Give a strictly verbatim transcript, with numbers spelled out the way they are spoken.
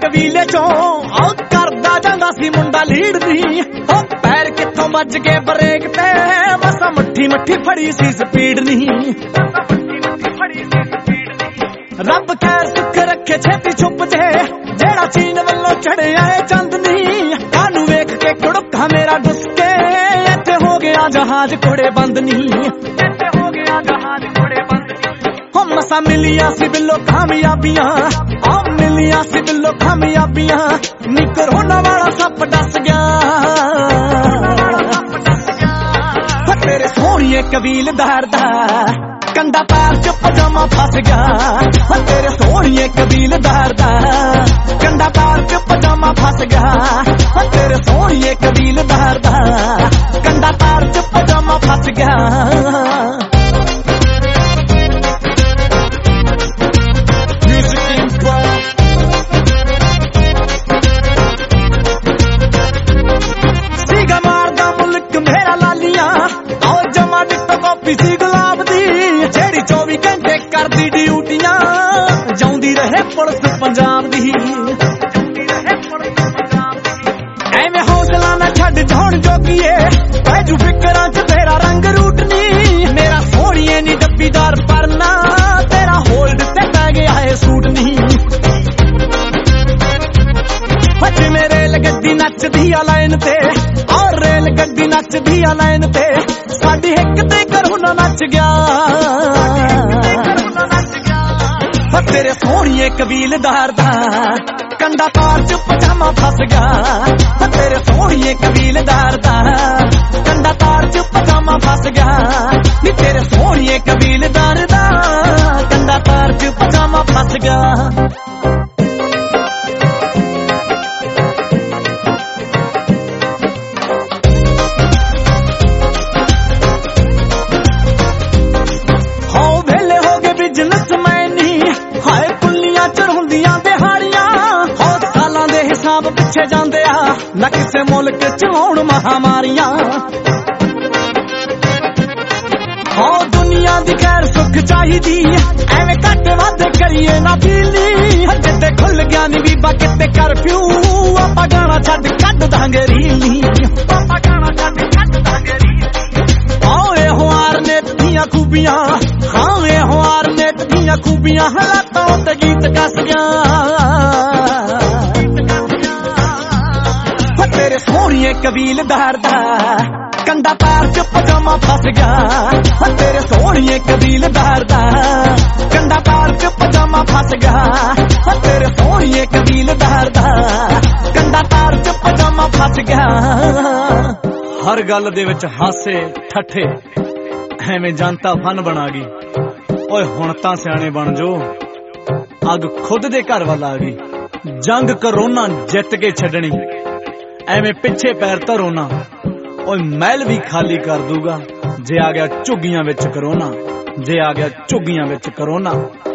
ਕਬੀਲੇ ਚੋਂ ਆ ਕਰਦਾ ਜਾਂਦਾ ਸੀ ਮੁੰਡਾ ਲੀਡ ਦੀ ਹੋ ਪੈਰ ਕਿੱਥੋਂ ਵੱਜ ਕੇ ਬ੍ਰੇਕ ਤੇ ਮਸਾਂ ਮੱਠੀ ਮੱਠੀ ਫੜੀ ਸੀ ਸਪੀਡ ਨਹੀਂ ਰੱਬ ਖੈਰ ਸੁੱਖ ਰੱਖੇ ਛੇਤੀ ਛੁੱਪ ਜੇ ਜਿਹੜਾ ਚੀਨ ਵੱਲੋਂ ਚੜਿਆ ਏ ਚੰਦ ਨਹੀਂ ਕਾਨੂੰ ਵੇਖ ਕੇ ਕੁੜਕਾ ਮੇਰਾ ਗੁੱਸੇ ਇੱਥੇ ਹੋ ਗਿਆ ਜਹਾਜ਼ ਕੋੜੇ ਬੰਦ ਨਹੀਂ ਇੱਥੇ ਹੋ ਗਿਆ ਜਹਾਜ਼ ਕੋੜੇ ਬੰਦ ਹੋ ਮਸਾਂ ਮਿਲੀਆਂ ਸੀ ਬਿੱਲੋ ਕਾਮਯਾਬੀਆਂ ਆ ਮਿਲੀਆਂ ਸੀ ਬਿੱਲੋ ਕਾਮਯਾਬੀਆਂ ਨੀ ਕਰੋਨਾ ਵਾਲਾ ਸੱਪ ਡਸ ਗਿਆ ਤੇਰੇ ਸੋਹਣੀਏ ਕਬੀਲਦਾਰ ਦਾ ਕੰਡਾ ਪੈਰ ਚ ਪਜਾਮਾ ਫਸ ਗਿਆ ਤੇਰੇ ਸੋਹਣੀਏ ਕਬੀਲਦਾਰ ਦਾ ਕੰਡਾ ਪੈਰ ਚ ਪਜਾਮਾ ਫਸ ਗਿਆ ਤੇਰੇ ਸੋਹਣੀਏ ਕਬੀਲਦਾਰ ਦਾ ਕੰਡਾ ਪੈਰ ਚ ਪਜਾਮਾ ਫਸ ਗਿਆ ਸੀਗਾ ਮਾਰਦਾ ਮੁਲਕ ਮੇਰਾ ਲਾਲੀਆਂ ਆਓ ਜਮਾ ਨਿੱਤ ਕਾਪੀ ਸੀ ਗੁਲਾਬ ਦੀ ਜਿਹੜੀ ਚੌਵੀ ਘੰਟੇ ਕਰਦੀ ਡਿਊਟੀਆਂ ਜਾਉਂਦੀ ਰਹੇ ਪੁਲਿਸ ਪੰਜਾਬ ਦੀ ਐਵੇਂ ਹੌਸਲਾ ਨਾ ਛੱਡ ਜਾਣ ਜੋਗੀਏ ਪੈਜੂ ਫਿਕਰਾਂ ਚ ਤੇਰਾ ਰੰਗ ਰੂਟ ਨੀ ਮੇਰਾ ਸੋਹਣੀਏ ਨੀ ਡੱਬੀਦਾਰ ਪਰਨਾ ਤੇਰਾ ਹੋਲਡ ਤੇ ਪੈ ਗਿਆ ਏ ਸੂਟ ਨਹੀਂ ਅੱਜ ਮੇਰੇ ਰੇਲ ਗੱਡੀ ਨੱਚਦੀ ਆ ਲਾਈਨ ਤੇ ਔਰ ਰੇਲ ਗੱਡੀ ਨੱਚਦੀ ਆ ਲਾਈਨ ਤੇ ਸਾਡੀ ਹਿੱਕ ਤੇ ਕਰੂਨਾ ਨੱਚ ਗਿਆ ਤੇਰੇ ਸੋਹਣੀਏ ਕਬੀਲਦਾਰ ਦਾ ਕੰਡਾ ਤਾਰ ਚ ਪਜਾਮਾ ਫਸ ਗਿਆ ਤੇਰੇ ਸੋਹਣੀਏ ਕਬੀਲਦਾਰ ਦਾ ਕੰਡਾ ਤਾਰ ਚ ਪਜਾਮਾ ਫਸ ਗਿਆ ਨੀ ਤੇਰੇ ਸੋਹਣੀਏ ਕਬੀਲਦਾਰ ਦਾ ਕੰਡਾ ਤਾਰ ਚ ਪਜਾਮਾ ਫਸ ਗਿਆ ਪਿੱਛੇ ਜਾਂਦੇ ਆ ਨਾ ਕਿਸੇ ਮੁਲਕ ਚ ਹੋਣ ਮਹਾਮਾਰੀਆਂ ਹੋ ਦੁਨੀਆ ਦੀ ਖੈਰ ਸੁੱਖ ਚਾਹੀਦੀ ਐਵੇਂ ਘੱਟ ਵੱਧ ਕਰੀਏ ਨਾ ਪੀਲੀ ਜਿੱਦੇ ਖੁੱਲ ਗਿਆ ਨੀ ਬੀਬਾ ਕਿਤੇ ਕਰਫਿਊ ਆਪਾਂ ਗਾਣਾ ਛੱਡ ਕੱਢ ਦਾਂਗੇ ਰੀਲੀ ਆਪਾਂ ਗਾਣਾ ਛੱਡ ਕੱਢ ਦਾਂਗੇ ਰੀਲੀ ਆਓ ਇਹ ਹੁਆਰ ਨੇ ਦੀਆਂ ਖੂਬੀਆਂ ਹਾਂ ਇਹ ਹੁਆਰ ਨੇ ਦੀਆਂ ਖੂਬੀਆਂ ਹਾਲਾਤਾਂ ਉੱਤੇ ਗੀਤ ਕੱਸ ਗਿਆ ਤੇਰੇ ਸੋਹਣੀਏ ਕਬੀਲਦਾਰ ਦਾ ਕੰਡਾ ਪੈਰ ਚ ਪਜਾਮਾ ਫਸ ਗਿਆ ਤੇਰੇ ਸੋਹਣੀਏ ਕਬੀਲਦਾਰ ਦਾ ਕੰਡਾ ਪੈਰ ਚ ਪਜਾਮਾ ਫਸ ਗਿਆ ਤੇਰੇ ਸੋਹਣੀਏ ਕਬੀਲਦਾਰ ਦਾ ਕੰਡਾ ਪੈਰ ਚ ਪਜਾਮਾ ਫਸ ਗਿਆ ਹਰ ਗੱਲ ਦੇ ਵਿੱਚ ਹਾਸੇ ਠੱਠੇ ਐਵੇਂ ਜਨਤਾ ਫਨ ਬਣਾ ਗਈ ਓਏ ਹੁਣ ਤਾਂ ਸਿਆਣੇ ਬਣ ਜੋ ਅੱਗ ਖੁਦ ਦੇ ਘਰ ਵੱਲ ਆ ਗਈ ਜੰਗ ਕਰੋਨਾ ਜਿੱਤ ਕੇ ਛੱਡਣੀ ਐਵੇਂ ਪਿੱਛੇ ਪੈਰ ਧਰੋ ਨਾ ਓਏ ਮਹਿਲ ਵੀ ਖਾਲੀ ਕਰ ਦੂਗਾ ਜੇ ਆ ਗਿਆ ਝੁੱਗੀਆਂ ਵਿੱਚ ਕਰੋਨਾ ਜੇ ਆ ਗਿਆ ਝੁੱਗੀਆਂ ਵਿੱਚ ਕਰੋਨਾ